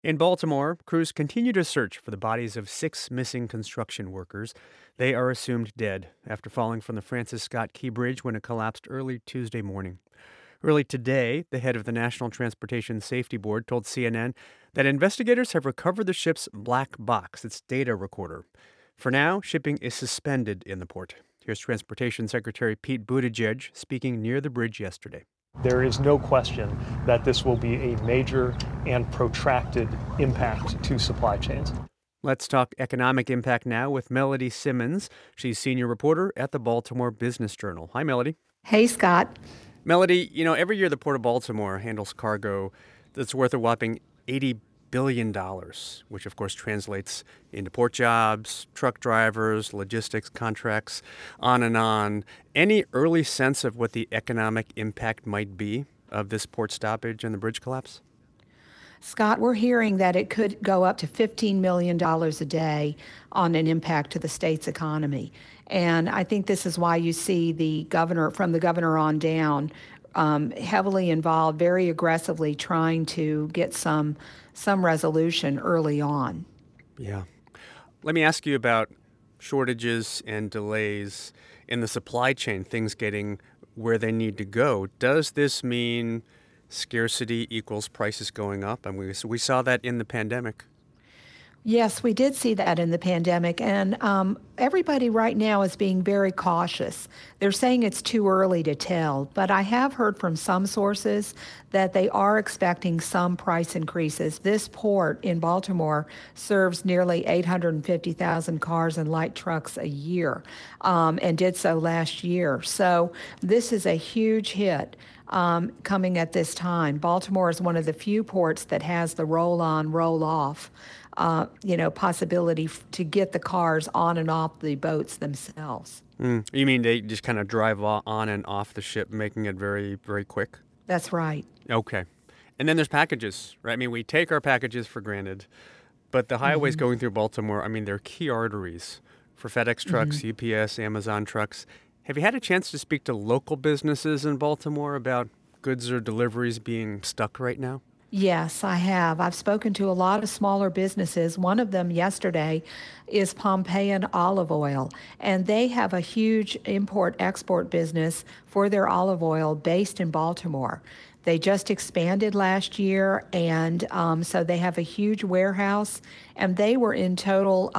In Baltimore, crews continue to search for the bodies of six missing construction workers. They are assumed dead after falling from the Francis Scott Key Bridge when it collapsed early Tuesday morning. Early today, the head of the National Transportation Safety Board told CNN that investigators have recovered the ship's black box, its data recorder. For now, shipping is suspended in the port. Here's Transportation Secretary Pete Buttigieg speaking near the bridge yesterday. There is no question that this will be a major and protracted impact to supply chains. Let's talk economic impact now with Melody Simmons. She's senior reporter at the Baltimore Business Journal. Hi, Melody. Hey, Scott. Melody, every year the Port of Baltimore handles cargo that's worth a whopping $80 billion, which of course translates into port jobs, truck drivers, logistics contracts, on and on. Any early sense of what the economic impact might be of this port stoppage and the bridge collapse? Scott, we're hearing that it could go up to $15 million a day on an impact to the state's economy. And I think this is why you see the governor, from the governor on down, heavily involved, very aggressively trying to get some resolution early on. Yeah. Let me ask you about shortages and delays in the supply chain, things getting where they need to go. Does this mean scarcity equals prices going up? And we saw that in the pandemic. Yes, we did see that in the pandemic, and everybody right now is being very cautious. They're saying it's too early to tell, but I have heard from some sources that they are expecting some price increases. This port in Baltimore serves nearly 850,000 cars and light trucks a year, and did so last year. So this is a huge hit. Coming at this time. Baltimore is one of the few ports that has the roll-on, roll-off, possibility to get the cars on and off the boats themselves. You mean they just kind of drive on and off the ship, making it very, very quick? That's right. Okay. And then there's packages, right? I mean, we take our packages for granted, but the highways going through Baltimore, they're key arteries for FedEx trucks, UPS, Amazon trucks. Have you had a chance to speak to local businesses in Baltimore about goods or deliveries being stuck right now? Yes, I have. I've spoken to a lot of smaller businesses. One of them yesterday is Pompeian Olive Oil, and they have a huge import-export business for their olive oil based in Baltimore. They just expanded last year, and so they have a huge warehouse, and they were in total,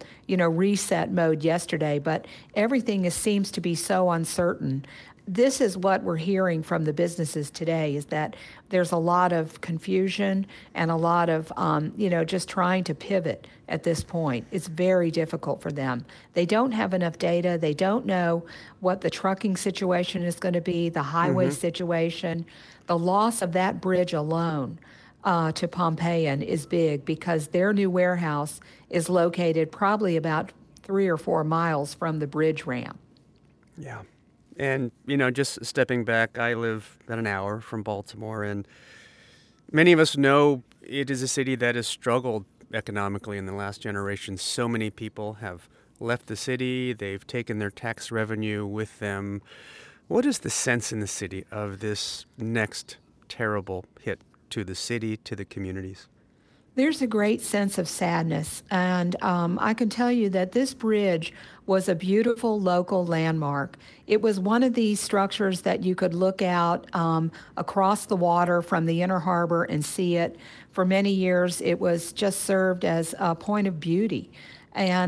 reset mode yesterday, but everything seems to be so uncertain. This is what we're hearing from the businesses today, is that there's a lot of confusion and a lot of, just trying to pivot at this point. It's very difficult for them. They don't have enough data. They don't know what the trucking situation is going to be, the highway situation. The loss of that bridge alone to Pompeian is big because their new warehouse is located probably about 3 or 4 miles from the bridge ramp. Yeah. And, just stepping back, I live about an hour from Baltimore, and many of us know it is a city that has struggled economically in the last generation. So many people have left the city. They've taken their tax revenue with them. What is the sense in the city of this next terrible hit to the city, to the communities? There's a great sense of sadness, and I can tell you that this bridge was a beautiful local landmark. It was one of these structures that you could look out across the water from the Inner Harbor and see it. For many years, it was just served as a point of beauty. And,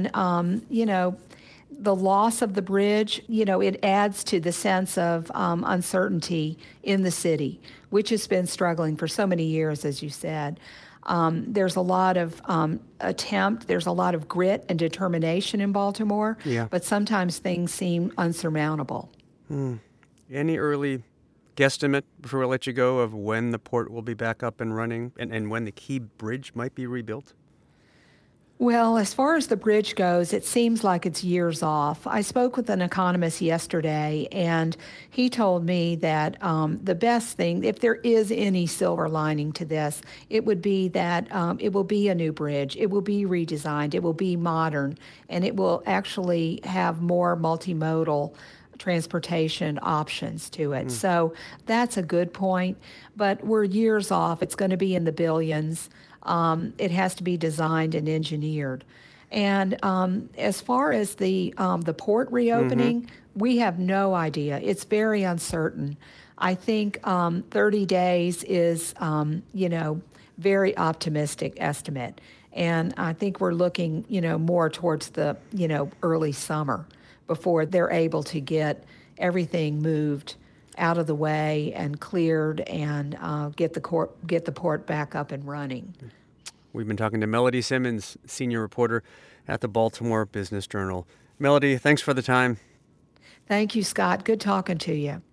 the loss of the bridge, it adds to the sense of uncertainty in the city, which has been struggling for so many years, as you said. There's a lot of there's a lot of grit and determination in Baltimore, but sometimes things seem unsurmountable. Any early guesstimate before I let you go of when the port will be back up and running and when the Key Bridge might be rebuilt? Well, as far as the bridge goes, it seems like it's years off. I spoke with an economist yesterday, and he told me that the best thing, if there is any silver lining to this, it would be that it will be a new bridge. It will be redesigned. It will be modern, and it will actually have more multimodal transportation options to it. So that's a good point, but we're years off. It's going to be in the billions. It has to be designed and engineered. And as far as the port reopening, we have no idea. It's very uncertain. I think 30 days is, very optimistic estimate. And I think we're looking, more towards the, early summer before they're able to get everything moved out of the way and cleared and get the port back up and running. We've been talking to Melody Simmons, senior reporter at the Baltimore Business Journal. Melody, thanks for the time. Thank you, Scott. Good talking to you.